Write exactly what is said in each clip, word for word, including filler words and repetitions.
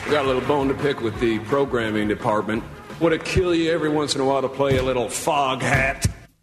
Got a little bone to pick with the programming department. Would it kill you every once in a while to play a little fog hat?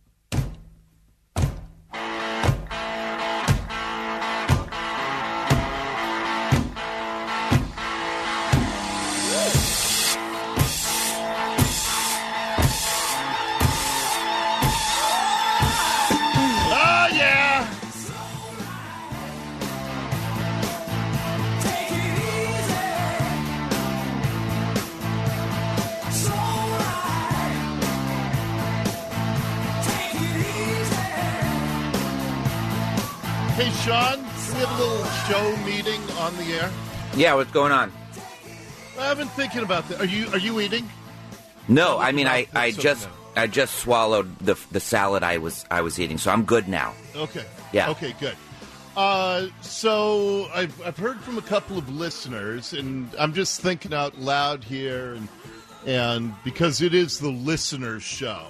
Hey, Sean, can we have a little show meeting on the air? Yeah, what's going on? I've been thinking about that. Are you are you eating? No, I mean I, I just I just swallowed the the salad I was I was eating, so I'm good now. Okay. Yeah. Okay, good. Uh, so I've I've heard from a couple of listeners, and I'm just thinking out loud here, and and because it is the listener show,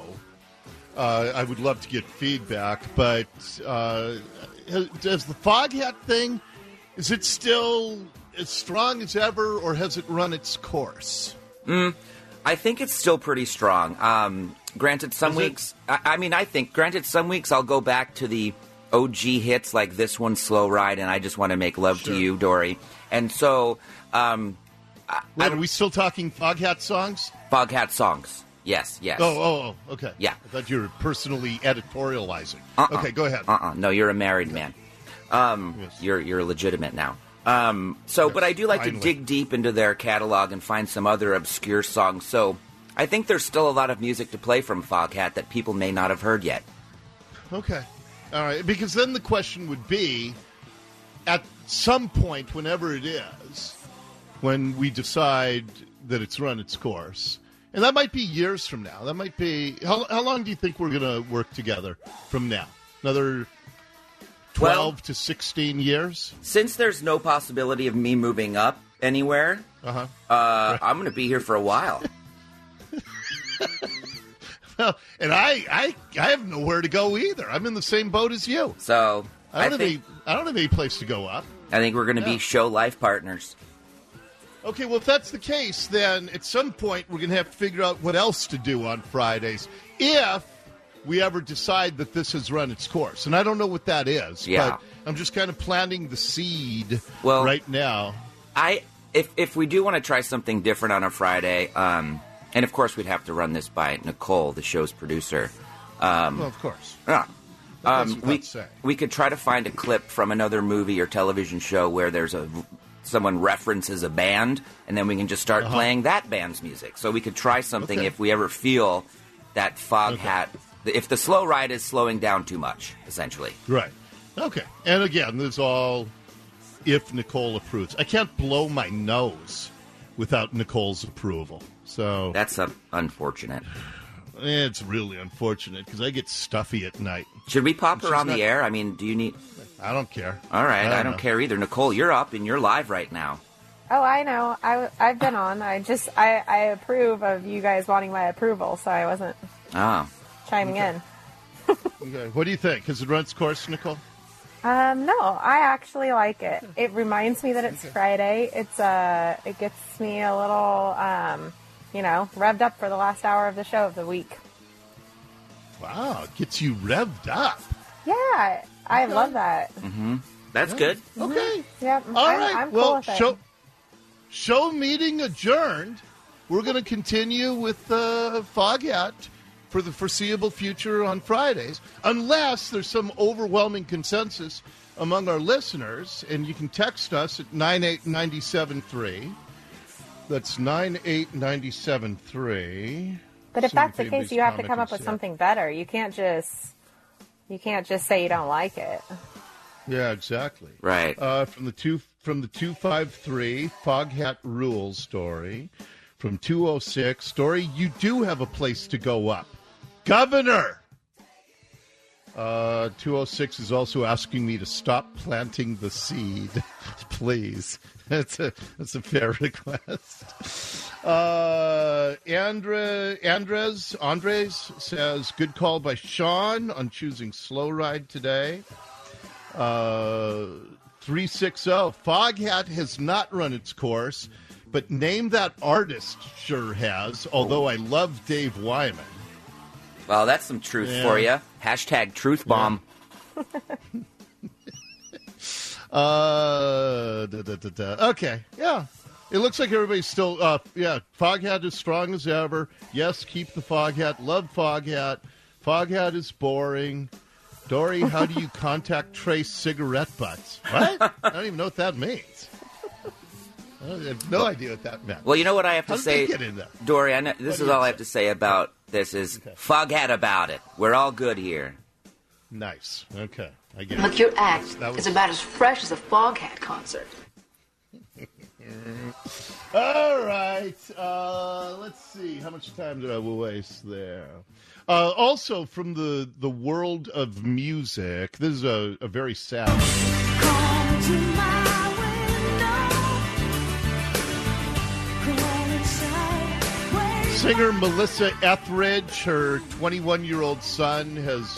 uh, I would love to get feedback. But uh, does the fog hat thing, is it still as strong as ever, or has it run its course? Mm, I think it's still pretty strong. Um, granted, some Is weeks, I, I mean, I think, granted, some weeks I'll go back to the O G hits like this one, Slow Ride, and I Just Want to Make Love Sure. to You, Dory. And so, um, I, Wait, I, are we still talking fog hat songs? Fog Hat songs. Yes, yes. Oh, oh, oh, okay. Yeah. I thought you were personally editorializing. Uh-uh. Okay, go ahead. Uh-uh. No, you're a married man. Um, Yes. You're you're legitimate now. Um, so, Yes, but I do like finally. to dig deep into their catalog and find some other obscure songs. So, I think there's still a lot of music to play from Foghat that people may not have heard yet. Okay. All right. Because then the question would be, at some point, whenever it is, when we decide that it's run its course, and that might be years from now. That might be, how, how long do you think we're going to work together from now? Another twelve Well- to sixteen years? Since there's no possibility of me moving up anywhere, Uh-huh. uh, I'm going to be here for a while. Well, and I, I, I have nowhere to go either. I'm in the same boat as you. So, I I, don't, have, think any, I don't have any place to go up. I think we're going to Yeah. be show life partners. Okay, well, if that's the case, then at some point we're going to have to figure out what else to do on Fridays if we ever decide that this has run its course. And I don't know what that is, Yeah. but I'm just kind of planting the seed Well- right now. I if if we do want to try something different on a Friday, um, and of course we'd have to run this by Nicole, the show's producer. Um, Well, of course. yeah. That goes Um, without we saying. we could try to find a clip from another movie or television show where there's a someone references a band, and then we can just start Uh-huh. playing that band's music. So we could try something Okay. if we ever feel that Fog Okay. Hat, if the slow ride is slowing down too much, essentially. Right. Okay. And again, this is all if Nicole approves. I can't blow my nose without Nicole's approval. So That's uh, unfortunate. it's really unfortunate because I get stuffy at night. Should we pop her She's on not- the air? I mean, do you need... I don't care. All right, I don't, know. care either. Nicole, you're up and you're live right now. Oh, I know. I, I've been on. I just, I, I approve of you guys wanting my approval, so I wasn't Oh. chiming in. Okay. What do you think? Has it run its course, Nicole? Um, no, I actually like it. It reminds me that it's Friday. It's, uh, it gets me a little, um, you know, revved up for the last hour of the show of the week. Wow, it gets you revved up. Yeah, I love that. That's good. Okay. Yep. All I'm, right. I'm cool well, with it. show show meeting adjourned. We're going to continue with uh, Foghat for the foreseeable future on Fridays, unless there's some overwhelming consensus among our listeners, and you can text us at nine eight nine seven three. That's nine eight nine seven three. But if See that's the if case, anybody's you have to come up commenting with today. something better. You can't just, you can't just say you don't like it. Yeah, exactly. Right. Uh, from the two from the two five three Foghat Rules story, from two oh six story, you do have a place to go up, Governor. Uh, two oh six is also asking me to stop planting the seed, please. That's a that's a fair request. Uh, Andre, Andres Andres says good call by Sean on choosing Slow Ride today. Uh, three sixty Foghat has not run its course But Name That Artist sure has, although I love Dave Wyman. Well, that's some truth yeah. for you. Hashtag truth bomb. Yeah. uh, da, da, da, da. Okay, yeah. It looks like everybody's still, uh, yeah, Foghat is strong as ever. Yes, keep the Foghat. Love Foghat. Foghat is boring. Dory, how do you contact trace cigarette butts? What? I don't even know what that means. I have no idea what that meant. Well, you know what I have to how did say, they get in there? Dory, I know, this What is all I say? have to say about this is Okay. Foghat about it. We're all good here. Nice. Okay. I get Look, it. your act That was- is about as fresh as a Foghat concert. All right. Uh, let's see. How much time did I waste there? Uh, also, from the, the world of music, this is a, a very sad. Come to my window. Come inside. Wait. Singer Melissa Etheridge, her twenty-one-year-old son, has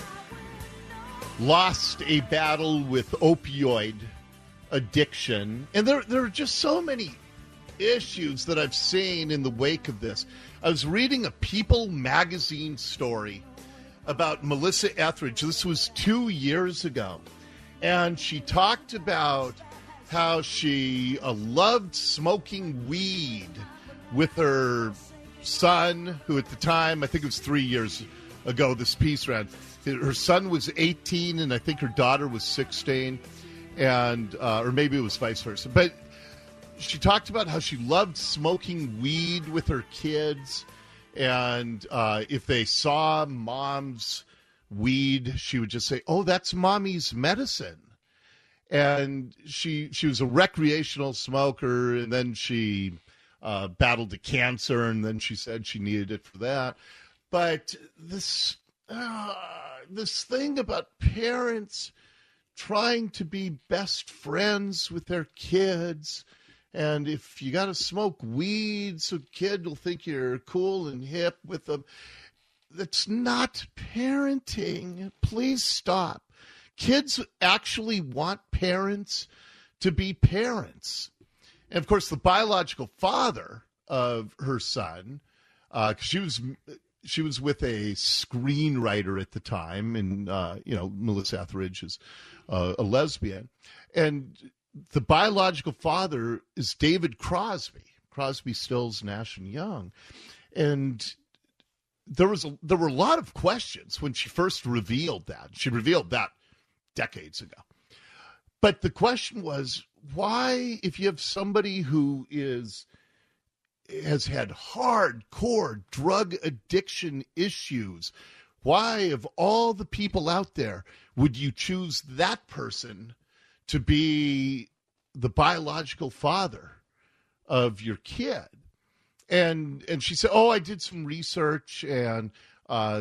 lost a battle with opioid addiction. And there, there are just so many issues that I've seen in the wake of this. I was reading a People magazine story about Melissa Etheridge. This was two years ago. And she talked about how she uh, loved smoking weed with her son, who at the time, I think it was three years ago, this piece ran. Her son was eighteen, and I think her daughter was sixteen, and uh, or maybe it was vice versa. But she talked about how she loved smoking weed with her kids, and uh, if they saw mom's weed, she would just say, "Oh, that's mommy's medicine." And she she was a recreational smoker, and then she uh, battled a cancer, and then she said she needed it for that. But this uh, this thing about parents trying to be best friends with their kids, and if you got to smoke weed, so kid will think you're cool and hip with them, that's not parenting. Please stop. Kids actually want parents to be parents. And, of course, the biological father of her son, uh, 'cause she was she was with a screenwriter at the time, and, uh, you know, Melissa Etheridge is uh, a lesbian. And the biological father is David Crosby, Crosby, Stills, Nash and Young. And there was a, there were a lot of questions when she first revealed that. She revealed that decades ago. But the question was, why, if you have somebody who is has had hardcore drug addiction issues, why, of all the people out there, would you choose that person to be the biological father of your kid? And and she said, oh, I did some research, and uh,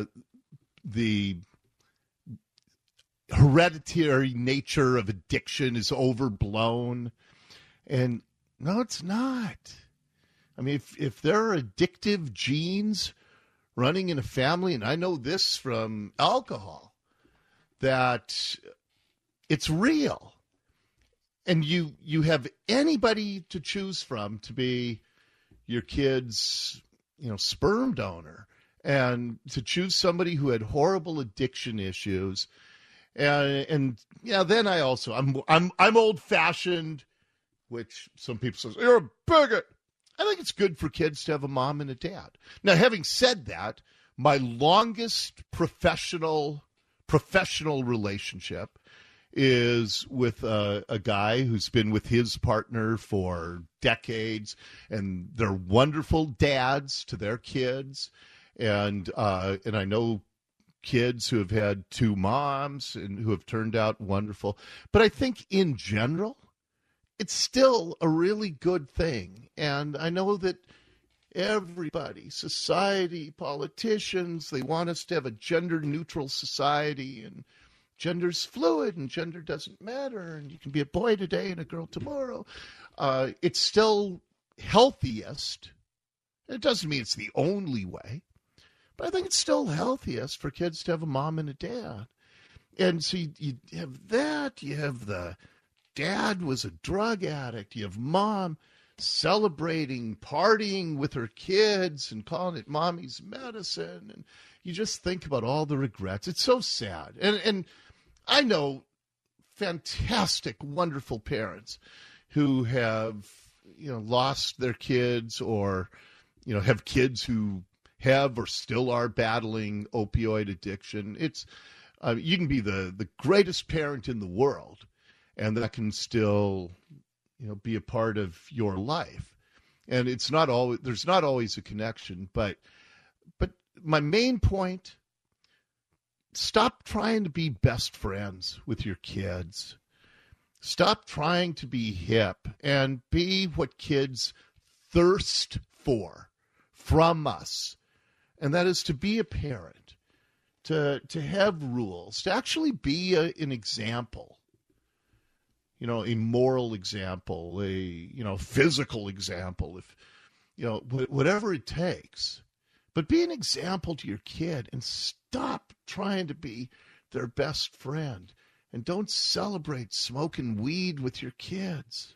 the hereditary nature of addiction is overblown. And no, it's not. I mean, if, if there are addictive genes running in a family, and I know this from alcohol, that it's real. And you you have anybody to choose from to be your kid's, you know, sperm donor, and to choose somebody who had horrible addiction issues. And, and yeah, then I also, I'm I'm I'm old-fashioned, which some people say, you're a bigot. I think it's good for kids to have a mom and a dad. Now, having said that, my longest professional professional relationship is with a, a guy who's been with his partner for decades, and they're wonderful dads to their kids. And uh, and I know kids who have had two moms and who have turned out wonderful. But I think in general, it's still a really good thing. And I know that everybody, society, politicians, they want us to have a gender-neutral society, and gender's fluid and gender doesn't matter, and you can be a boy today and a girl tomorrow. Uh, it's still healthiest. It doesn't mean it's the only way, but I think it's still healthiest for kids to have a mom and a dad. And so you, you have that. You have the dad was a drug addict. You have mom celebrating, partying with her kids and calling it mommy's medicine. And you just think about all the regrets. It's so sad. And, and I know fantastic, wonderful parents who have, you know, lost their kids or, you know, have kids who have or still are battling opioid addiction. It's, uh, you can be the, the greatest parent in the world, and that can still, you know, be a part of your life. And it's not always, there's not always a connection, but, but my main point, stop trying to be best friends with your kids. Stop trying to be hip and be what kids thirst for from us. And that is to be a parent, to to have rules, to actually be a, an example, you know, a moral example, a, you know, physical example, if, you know, whatever it takes. But be an example to your kid and stop trying to be their best friend. And don't celebrate smoking weed with your kids.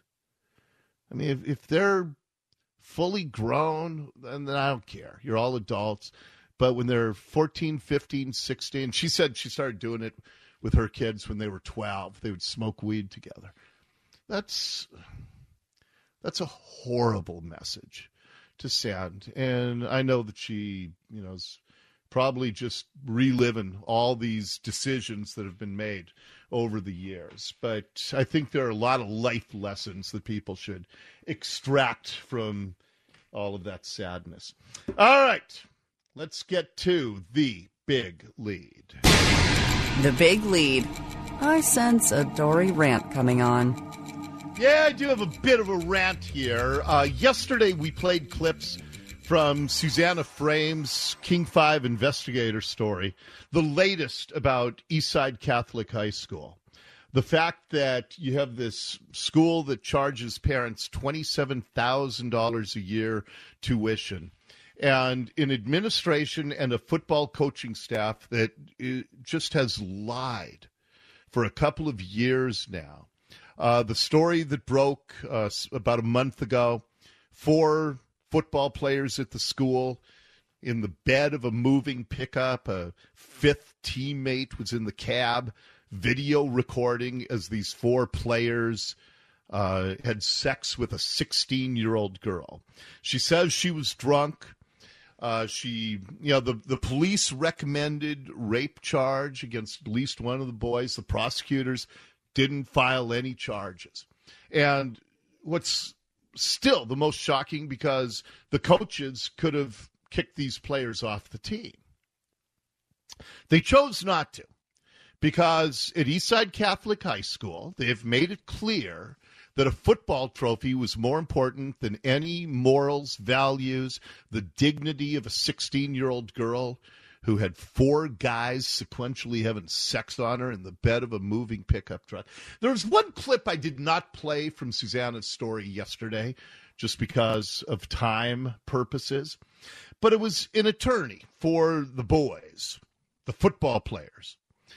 I mean, if, if they're fully grown, then, then I don't care. You're all adults. But when they're fourteen, fifteen, sixteen, she said she started doing it with her kids when they were twelve. They would smoke weed together. That's, that's a horrible message to send. And I know that she, you know, is probably just reliving all these decisions that have been made over the years. But I think there are a lot of life lessons that people should extract from all of that sadness. All right, let's get to the big lead. The big lead. I sense a Dory rant coming on. Yeah, I do have a bit of a rant here. Uh, yesterday we played clips from Susanna Frame's King five investigator story, the latest about Eastside Catholic High School. The fact that you have this school that charges parents twenty-seven thousand dollars a year tuition, and an administration and a football coaching staff that just has lied for a couple of years now. Uh, the story that broke uh, about a month ago, four football players at the school in the bed of a moving pickup. A fifth teammate was in the cab, video recording as these four players uh, had sex with a sixteen-year-old girl. She says she was drunk. Uh, she, you know, the, the police recommended rape charge against at least one of the boys. The prosecutors didn't file any charges. And what's still the most shocking, because the coaches could have kicked these players off the team. They chose not to, because at Eastside Catholic High School, they have made it clear that a football trophy was more important than any morals, values, the dignity of a sixteen-year-old girl who had four guys sequentially having sex on her in the bed of a moving pickup truck. There was one clip I did not play from Susanna's story yesterday, just because of time purposes. But it was an attorney for the boys, the football players.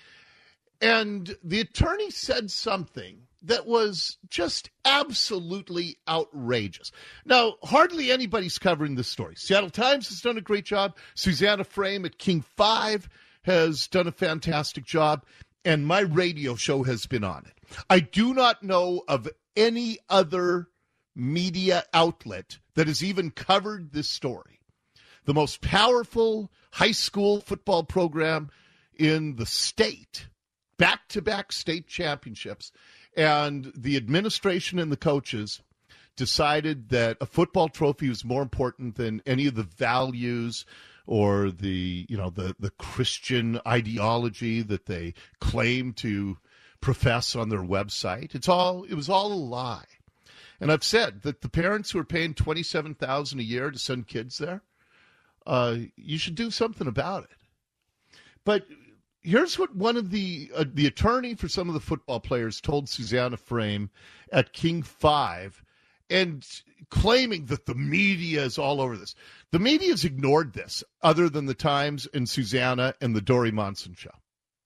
And the attorney said something that was just absolutely outrageous. Now, hardly anybody's covering this story. Seattle Times has done a great job. Susanna Frame at King five has done a fantastic job. And my radio show has been on it. I do not know of any other media outlet that has even covered this story. The most powerful high school football program in the state, back-to-back state championships, and the administration and the coaches decided that a football trophy was more important than any of the values or the, you know, the, the Christian ideology that they claim to profess on their website. It's all, it was all a lie. And I've said that the parents who are paying twenty-seven thousand dollars a year to send kids there, uh, you should do something about it. But here's what one of the uh, the attorney for some of the football players told Susanna Frame at King five, and claiming that the media is all over this. The media has ignored this, other than the Times and Susanna and the Dory Monson show.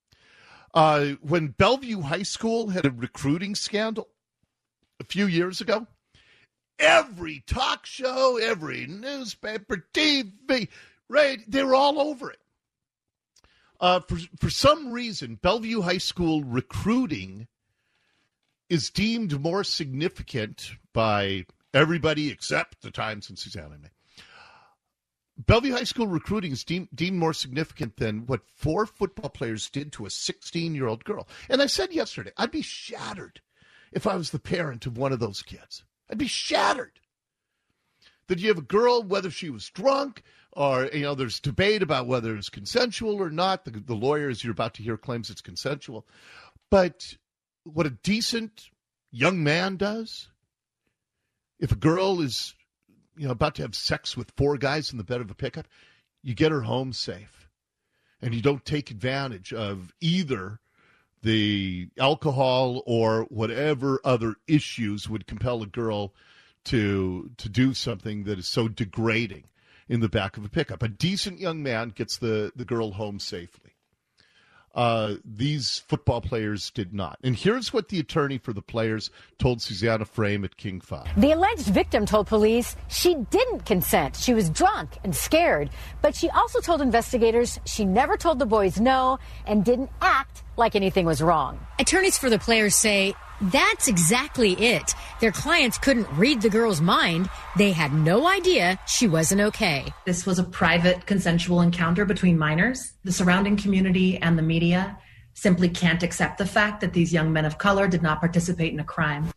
Uh, when Bellevue High School had a recruiting scandal a few years ago, every talk show, every newspaper, T V, right? They were all over it. Uh, for, for some reason, Bellevue High School recruiting is deemed more significant by everybody except the Times and Susanna and me. Bellevue High School recruiting is deemed, deemed more significant than what four football players did to a sixteen-year-old girl. And I said yesterday, I'd be shattered if I was the parent of one of those kids. I'd be shattered. That you have a girl, whether she was drunk or, you know, there's debate about whether it's consensual or not. The, the lawyer, as you're about to hear, claims it's consensual. But what a decent young man does, if a girl is, you know, about to have sex with four guys in the bed of a pickup, you get her home safe. And you don't take advantage of either the alcohol or whatever other issues would compel a girl to to do something that is so degrading in the back of a pickup. A decent young man gets the, the girl home safely. Uh, these football players did not. And here's what the attorney for the players told Susanna Frame at King five. The alleged victim told police she didn't consent. She was drunk and scared. But she also told investigators she never told the boys no and didn't act like anything was wrong. Attorneys for the players say that's exactly it. Their clients couldn't read the girl's mind. They had no idea she wasn't okay. This was a private, consensual encounter between minors. The surrounding community and the media simply can't accept the fact that these young men of color did not participate in a crime.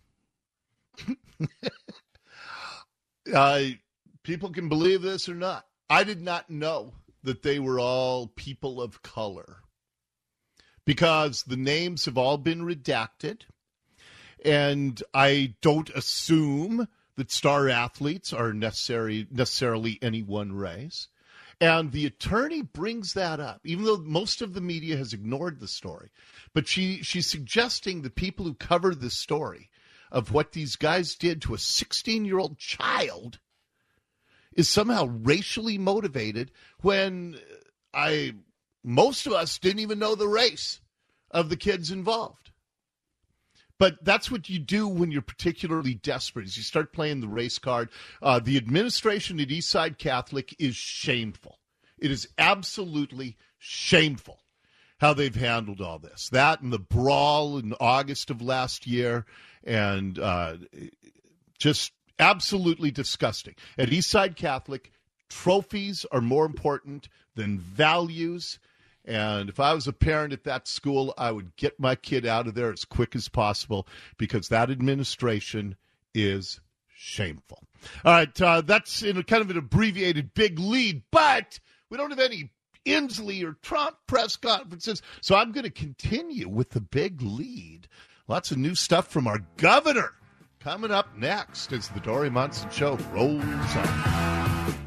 uh, people can believe this or not. I did not know that they were all people of color because the names have all been redacted. And I don't assume that star athletes are necessary, necessarily any one race. And the attorney brings that up, even though most of the media has ignored the story. But she, she's suggesting the people who cover this story of what these guys did to a sixteen-year-old child is somehow racially motivated when I most of us didn't even know the race of the kids involved. But that's what you do when you're particularly desperate, is you start playing the race card. Uh, the administration at Eastside Catholic is shameful. It is absolutely shameful how they've handled all this. That and the brawl in August of last year, and uh, just absolutely disgusting. At Eastside Catholic, trophies are more important than values. And if I was a parent at that school, I would get my kid out of there as quick as possible because that administration is shameful. All right, uh, that's in a kind of an abbreviated big lead, but we don't have any Inslee or Trump press conferences, so I'm going to continue with the big lead. Lots of new stuff from our governor coming up next as the Dori Monson Show rolls on.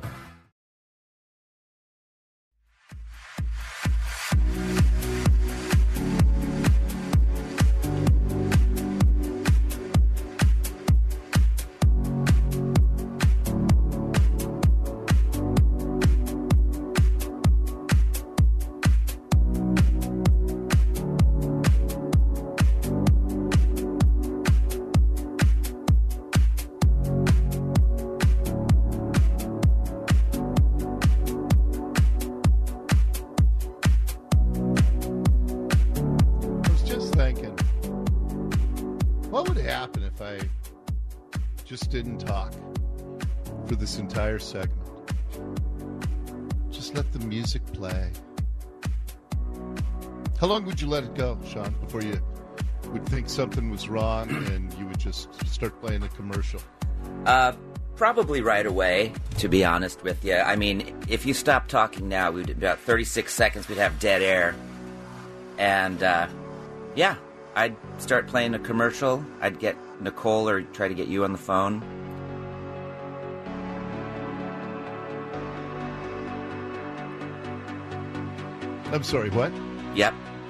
Didn't talk for this entire segment. Just let the music play. How long would you let it go, Sean, before you would think something was wrong and you would just start playing a commercial? Uh, probably right away, to be honest with you. I mean, if you stop talking now, we'd about thirty-six seconds, we'd have dead air. And, uh, yeah, I'd start playing a commercial. I'd get Nicole or try to get you on the phone. I'm sorry, what? Yep.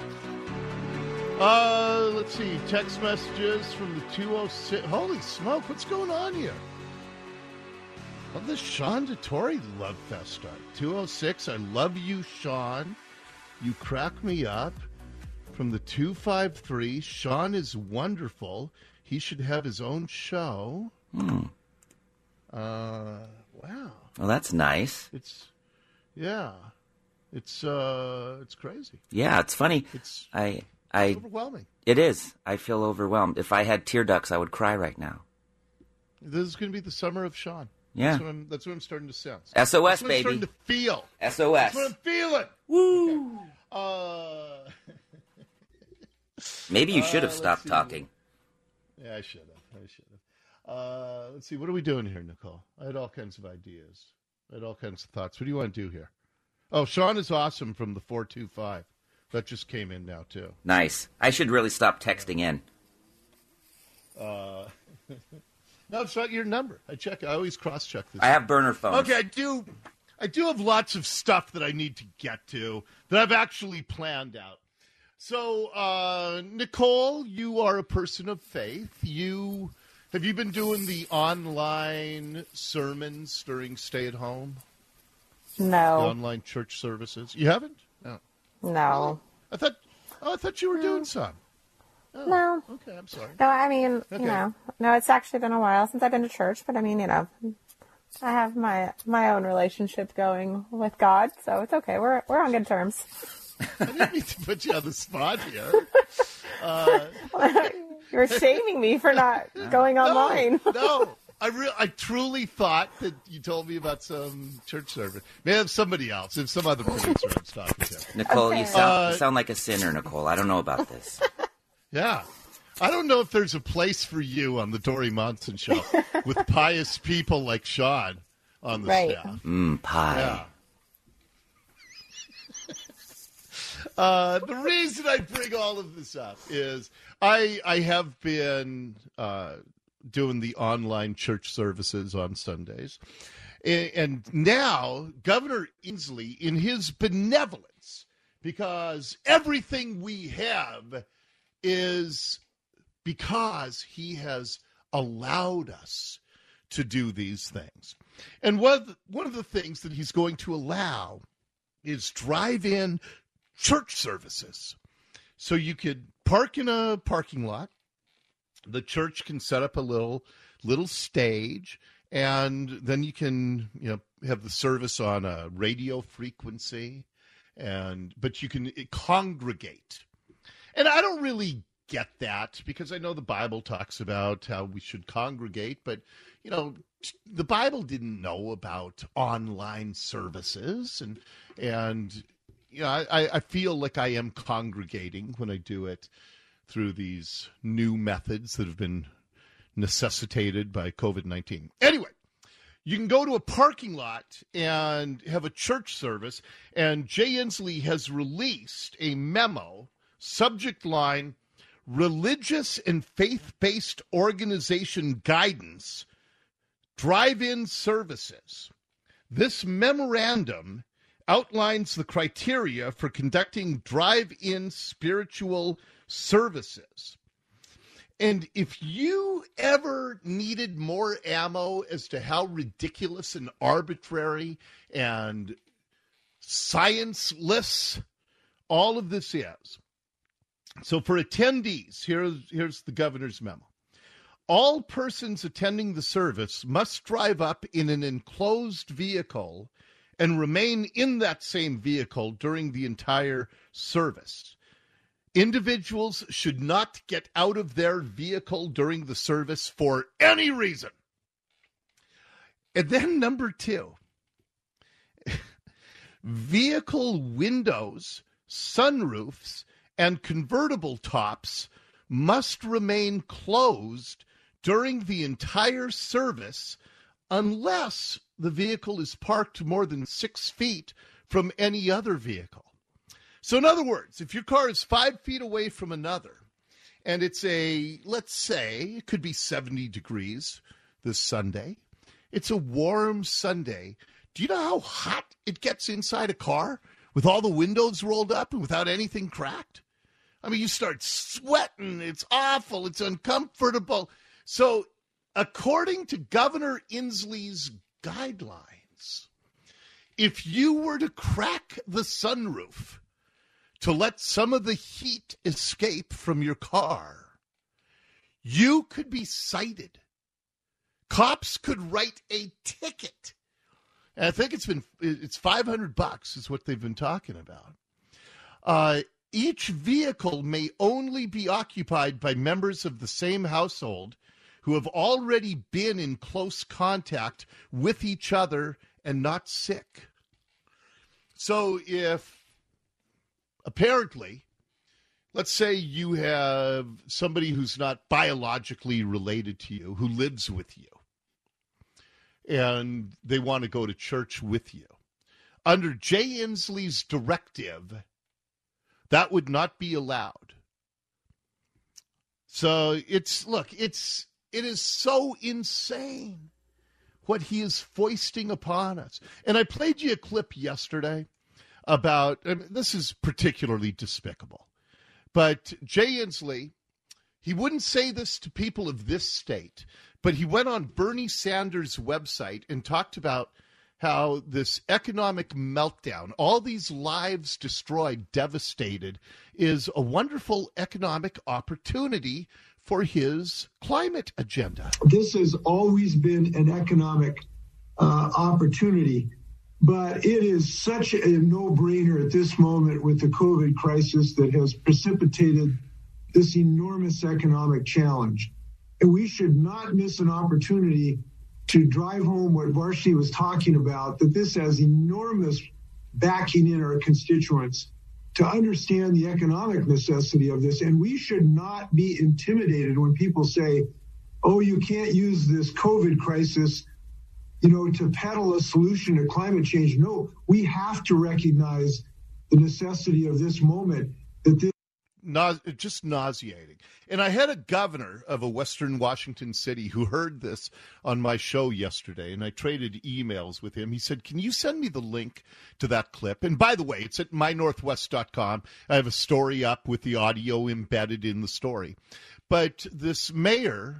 Uh, let's see. Text messages from the two oh six. Holy smoke, what's going on here? Love the Sean Dettori Love Fest start. two oh six, I love you, Sean. You crack me up. From the two five three, Sean is wonderful. He should have his own show. Hmm. Uh, wow. Well, that's nice. It's, yeah. It's, uh, it's crazy. Yeah, it's funny. It's, I, I, it's overwhelming. It is. I feel overwhelmed. If I had tear ducts, I would cry right now. This is going to be the summer of Sean. Yeah. That's what I'm, that's what I'm starting to sense. S O S, that's what baby. I'm starting to feel. S O S. That's what I'm feeling. Woo! Okay. Uh, Maybe you should have uh, stopped see. talking. Yeah, I should have. I should have. Uh, let's see. What are we doing here, Nicole? I had all kinds of ideas. I had all kinds of thoughts. What do you want to do here? Oh, Sean is awesome from the four two five. That just came in now, too. Nice. I should really stop texting in. Uh, no, it's not your number. I check. I always cross-check this. I have burner phones. Okay, I do. I do have lots of stuff that I need to get to that I've actually planned out. So, uh, Nicole, you are a person of faith. You have you been doing the online sermons during stay-at-home? No. The online church services. You haven't? No. No. I thought. Oh, I thought you were doing some. Oh, No. Okay, I'm sorry. No, I mean, Okay. you know, no, it's actually been a while since I've been to church, but I mean, you know, I have my my own relationship going with God, so it's okay. We're we're on good terms. I didn't mean to put you on the spot here. Uh, You're shaming me for not going online. No, no. I re- I truly thought that you told me about some church service. Maybe it's somebody else. It's some other producer I was talking to. Nicole, Okay. you sound Uh, you sound like a sinner, Nicole. I don't know about this. Yeah. I don't know if there's a place for you on the Dory Monson show with pious people like Sean on the Right. staff. Mmm, pie. Yeah. Uh, the reason I bring all of this up is I I have been uh, doing the online church services on Sundays. And, and now Governor Inslee, in his benevolence, because everything we have is because he has allowed us to do these things. And one of the, one of the things that he's going to allow is drive-in church services. So you could park in a parking lot. The church can set up a little little stage, and then you can, you know, have the service on a radio frequency, and but you can congregate. And I don't really get that because I know the Bible talks about how we should congregate, but you know, the Bible didn't know about online services, and and you know, I, I feel like I am congregating when I do it through these new methods that have been necessitated by covid nineteen. Anyway, you can go to a parking lot and have a church service, and Jay Inslee has released a memo, subject line, Religious and Faith-Based Organization Guidance, Drive-In Services. This memorandum outlines the criteria for conducting drive-in spiritual services. And if you ever needed more ammo as to how ridiculous and arbitrary and scienceless all of this is. So for attendees, here's, here's the governor's memo. All persons attending the service must drive up in an enclosed vehicle and remain in that same vehicle during the entire service. Individuals should not get out of their vehicle during the service for any reason. And then number two, vehicle windows, sunroofs, and convertible tops must remain closed during the entire service unless the vehicle is parked more than six feet from any other vehicle. So in other words, if your car is five feet away from another, and it's a, let's say, it could be seventy degrees this Sunday, it's a warm Sunday, do you know how hot it gets inside a car with all the windows rolled up and without anything cracked? I mean, you start sweating, it's awful, it's uncomfortable. So according to Governor Inslee's guidelines, if you were to crack the sunroof to let some of the heat escape from your car, you could be cited Cops could write a ticket. And I think it's been it's five hundred bucks is what they've been talking about. Uh, each vehicle may only be occupied by members of the same household who have already been in close contact with each other and not sick. So if apparently, let's say you have somebody who's not biologically related to you who lives with you, and they want to go to church with you. Under Jay Inslee's directive, that would not be allowed. So it's, look, it's, it is so insane what he is foisting upon us. And I played you a clip yesterday about, I mean, this is particularly despicable, but Jay Inslee, he wouldn't say this to people of this state, but he went on Bernie Sanders' website and talked about how this economic meltdown, all these lives destroyed, devastated, is a wonderful economic opportunity for his climate agenda. This has always been an economic uh, opportunity, but it is such a no-brainer at this moment with the COVID crisis that has precipitated this enormous economic challenge. And we should not miss an opportunity to drive home what Varsity was talking about, that this has enormous backing in our constituents to understand the economic necessity of this. And we should not be intimidated when people say, oh, you can't use this COVID crisis, you know, to peddle a solution to climate change. No, we have to recognize the necessity of this moment, that this Nause- just nauseating. And I had a governor of a Western Washington city who heard this on my show yesterday, and I traded emails with him. He said, can you send me the link to that clip? And by the way, it's at my northwest dot com. I have a story up with the audio embedded in the story. But this mayor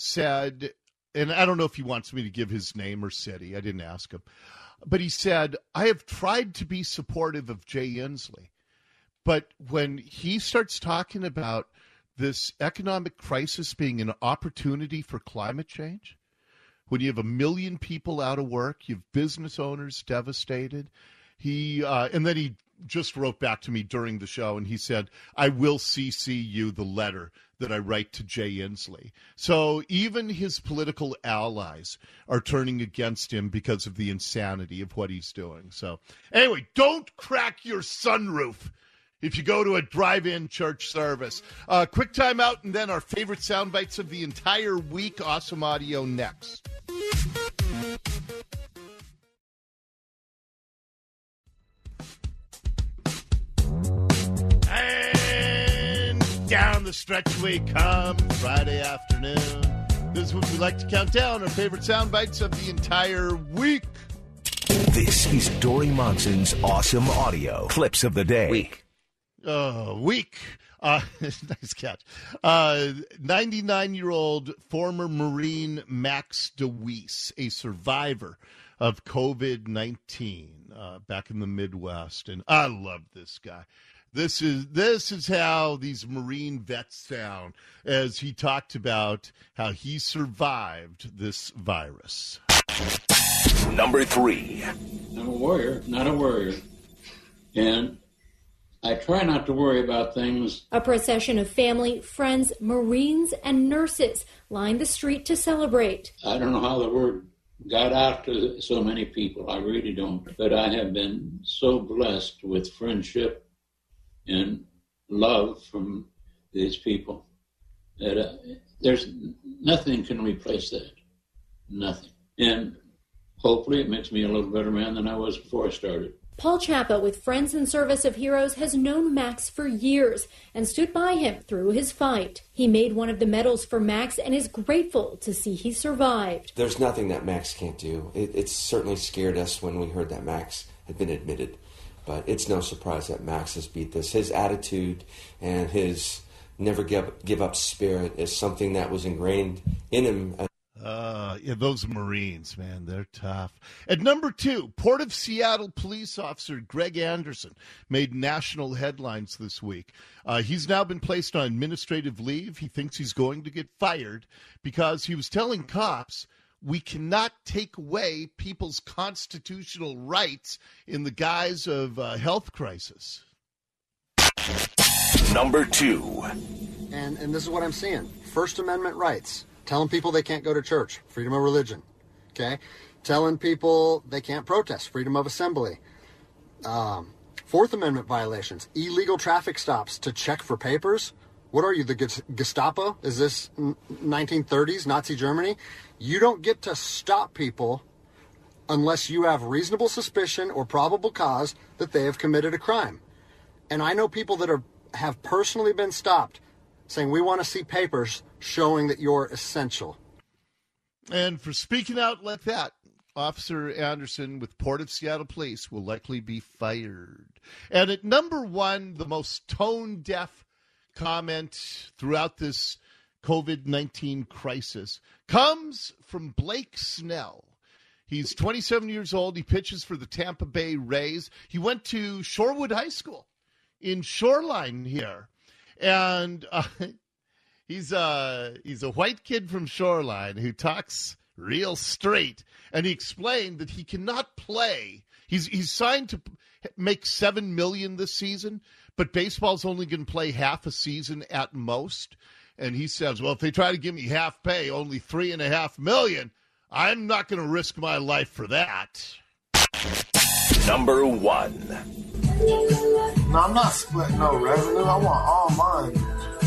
said, and I don't know if he wants me to give his name or city. I didn't ask him. But he said, I have tried to be supportive of Jay Inslee. But when he starts talking about this economic crisis being an opportunity for climate change, when you have a million people out of work, you have business owners devastated, he uh, and then he just wrote back to me during the show, and he said, I will C C you the letter that I write to Jay Inslee. So even his political allies are turning against him because of the insanity of what he's doing. So anyway, don't crack your sunroof if you go to a drive-in church service. Uh, quick time out, and then our favorite sound bites of the entire week. Awesome audio next. And down the stretch we come, Friday afternoon. This is what we like to count down, our favorite sound bites of the entire week. This is Dory Monson's Awesome Audio Clips of the Day. Week. Uh, week. Uh, nice catch. Uh, ninety-nine-year-old former Marine Max DeWeese, a survivor of COVID nineteen uh, back in the Midwest. And I love this guy. This is this is how these Marine vets sound as he talked about how he survived this virus. Number three. I'm a warrior, not a worrier. And I try not to worry about things. A procession of family, friends, Marines, and nurses lined the street to celebrate. I don't know how the word got out to so many people. I really don't. But I have been so blessed with friendship and love from these people that uh, there's nothing can replace that. Nothing. And hopefully it makes me a little better man than I was before I started. Paul Chapa, with Friends in Service of Heroes, has known Max for years and stood by him through his fight. He made one of the medals for Max and is grateful to see he survived. There's nothing that Max can't do. It, it certainly scared us when we heard that Max had been admitted. But it's no surprise that Max has beat this. His attitude and his never give, give up spirit is something that was ingrained in him. Uh, yeah, those Marines, man, they're tough. At number two, Port of Seattle police officer Greg Anderson made national headlines this week. Uh, he's now been placed on administrative leave. He thinks he's going to get fired because he was telling cops we cannot take away people's constitutional rights in the guise of a health crisis. Number two. And, and this is what I'm seeing. First Amendment rights. Telling people they can't go to church. Freedom of religion. Okay? Telling people they can't protest. Freedom of assembly. Um, Fourth Amendment violations. Illegal traffic stops to check for papers. What are you, the Gestapo? Is this nineteen thirties, Nazi Germany? You don't get to stop people unless you have reasonable suspicion or probable cause that they have committed a crime. And I know people that are have personally been stopped saying, we want to see papers showing that you're essential. And for speaking out like that, Officer Anderson with Port of Seattle Police will likely be fired. And at number one, the most tone-deaf comment throughout this covid nineteen crisis comes from Blake Snell. He's twenty-seven years old. He pitches for the Tampa Bay Rays. He went to Shorewood High School in Shoreline here. And uh, he's, uh, he's a white kid from Shoreline who talks real straight. And he explained that he cannot play. He's, he's signed to make seven million dollars this season, but baseball's only going to play half a season at most. And he says, well, if they try to give me half pay, only three and a half million, I'm not going to risk my life for that. Number one. No, I'm not splitting no revenue. I want all mine.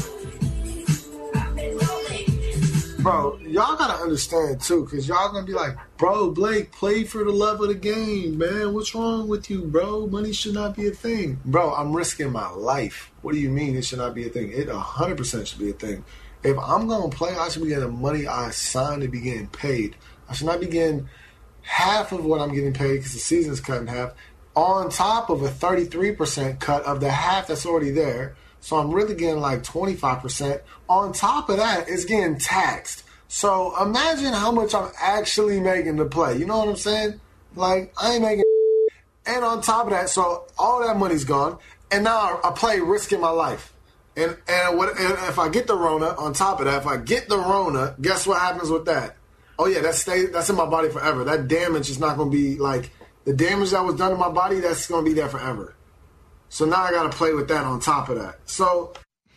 Bro, y'all gotta understand too, because y'all gonna be like, bro, Blake, play for the love of the game, man. What's wrong with you, bro? Money should not be a thing. Bro, I'm risking my life. What do you mean it should not be a thing? It one hundred percent should be a thing. If I'm gonna play, I should be getting the money I signed to be getting paid. I should not be getting half of what I'm getting paid because the season's cut in half, on top of a thirty-three percent cut of the half that's already there. So I'm really getting like twenty-five percent. On top of that, it's getting taxed. So imagine how much I'm actually making to play. You know what I'm saying? Like, I ain't making... And on top of that, so all that money's gone. And now I play risking my life. And and, what, and if I get the Rona, on top of that, if I get the Rona, guess what happens with that? Oh, yeah, that stays, that's in my body forever. That damage is not going to be like... The damage that was done in my body, that's going to be there forever. So now I got to play with that on top of that. So,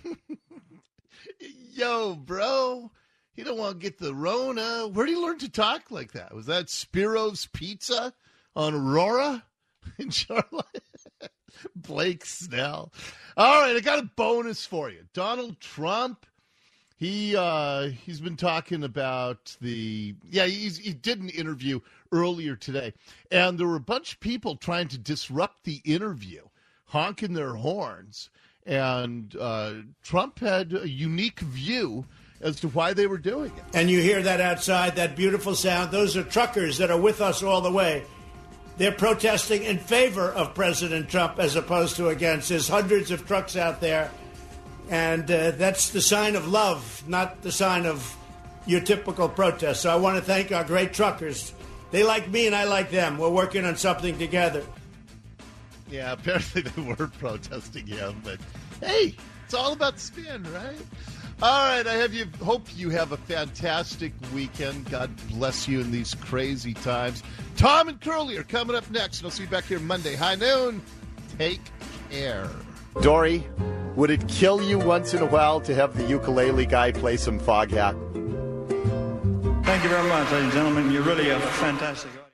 yo, bro, you don't want to get the Rona. Where do you learn to talk like that? Was that Spiro's Pizza on Aurora in Charlotte? Blake Snell. All right, I got a bonus for you. Donald Trump, he uh, he's been talking about the yeah. He's, he did an interview earlier today, and there were a bunch of people trying to disrupt the interview, honking their horns, and uh, Trump had a unique view as to why they were doing it. And you hear that outside, that beautiful sound. Those are truckers that are with us all the way. They're protesting in favor of President Trump as opposed to against. There's hundreds of trucks out there, and uh, that's the sign of love, not the sign of your typical protest. So I want to thank our great truckers. They like me and I like them. We're working on something together. Yeah, apparently they were protesting him, but hey, it's all about spin, right? All right, I have you. Hope you have a fantastic weekend. God bless you in these crazy times. Tom and Curly are coming up next, and I'll see you back here Monday, high noon. Take care. Dory, would it kill you once in a while to have the ukulele guy play some Foghat? Thank you very much, ladies and gentlemen. You're really a fantastic...